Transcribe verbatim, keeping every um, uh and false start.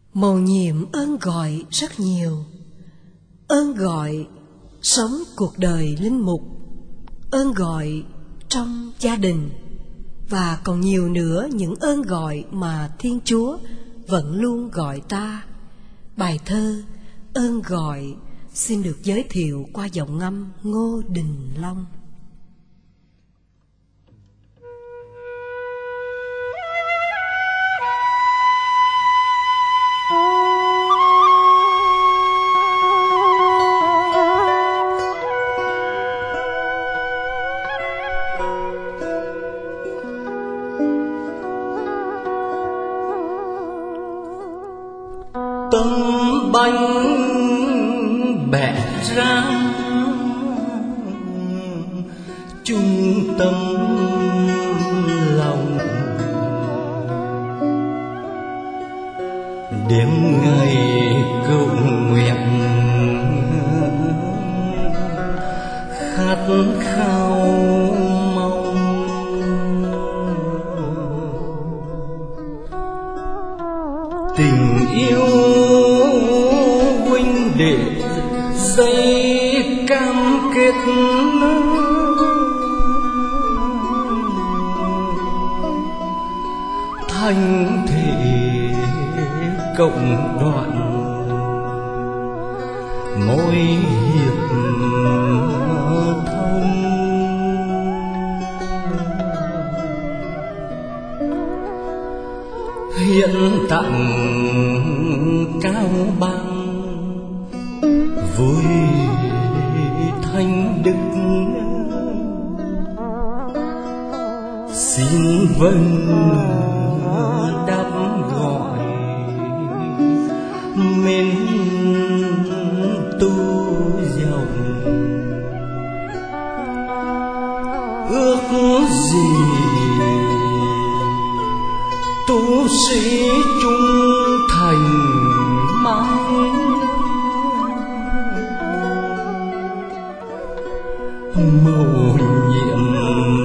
Mầu nhiệm ơn gọi rất nhiều. Ơn gọi sống cuộc đời linh mục, ơn gọi trong gia đình, và còn nhiều nữa những ơn gọi mà Thiên Chúa vẫn luôn gọi ta. Bài thơ Ơn Gọi xin được giới thiệu qua giọng ngâm Ngô Đình Long. Tấm bánh bẻ ra trung tâm lòng, đêm ngày cầu nguyện khát khao mong. Tình yêu huynh đệ dây cam kết, thành thể cộng đoạn môi hiệp thông. Hiện tặng cao bằng vui thanh đức, xin vâng đáp gọi mến tu dòng. Ước gì tu sĩ trung thành mãi, mầu nhiệm